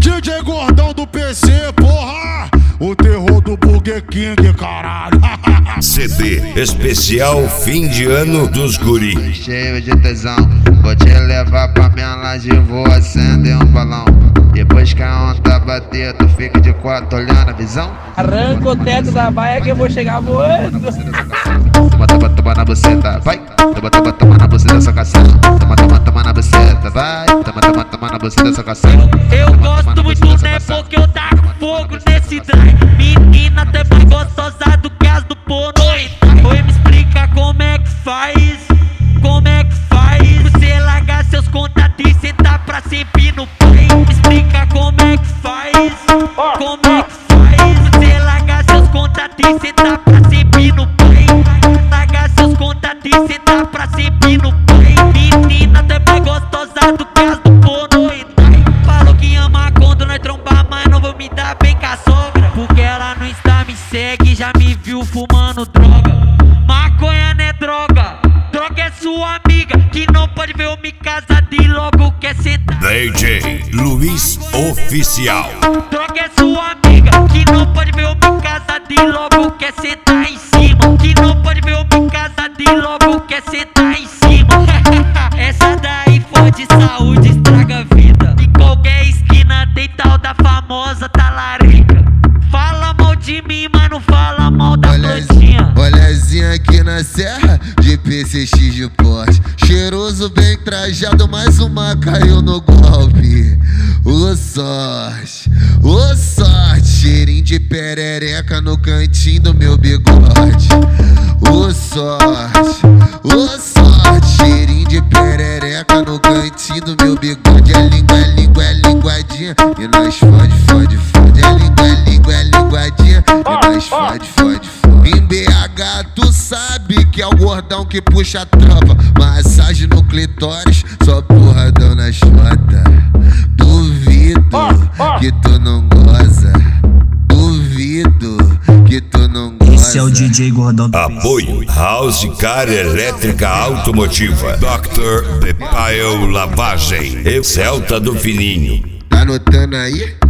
DJ Gordão do PC, porra! O terror do Burger King, caralho! CD especial fim de ano dos guri. Cheio de tesão, vou te levar pra minha laje, vou acender um balão. Depois que a onda bater, tu fica de quatro olhando a visão. Arranca o teto da baia que eu vou chegar voando. Toma na buceta, vai. Toma na buceta dessa caçada. Toma na buceta, vai. Toma na buceta dessa caçada. Eu gosto muito, né? Porque eu taco fogo nesse drive. Menina até mais gostosa do que as do porno. Oi, me explica como é que faz. Como é que faz? Você largar seus contatos e sentar pra sempre no pai. Me explica como é que faz. Como é que faz? Você largar seus contatos e sentar pra sempre no pai. Largar seus contatos e sentar pra sempre no pai. Menina até mais gostosa do que as do porno. Falou que ama quando nós trombar, mas não vou me dar bem com a sogra. Porque ela no Insta me segue, já me viu fumando droga. Maconha não é droga, droga é sua amiga que não pode ver eu me casar e logo quer sentar. DJ Luiz Oficial. Droga é sua amiga que não pode ver eu me casar e logo quer sentar em cima. Que não pode ver eu me casar e logo quer sentar em cima. Essa daí fode saúde, estraga a vida. Em qualquer esquina tem tal da famosa talarica. Fala mal de mim, mas não fala mal da plantinha. Olhazinha aqui na serra, de PCX de porte. Cheiroso, bem trajado, mais uma caiu no golpe. Ô sorte, cheirinho de perereca no cantinho do meu bigode. Ô sorte, cheirinho de perereca no cantinho do meu bigode. É linguadinha e nós fode. É linguadinha e nós fode. Em BH tu sabe que é o gordão que puxa a tropa. Massagem no clitóris, só porradão na chota. Duvido que tu não goza. Duvido que tu não goza. Esse é o DJ Gordão do Apoio House Car Elétrica Automotiva, Dr. Bepael Lavagem e Celta do Fininho. Tá anotando aí?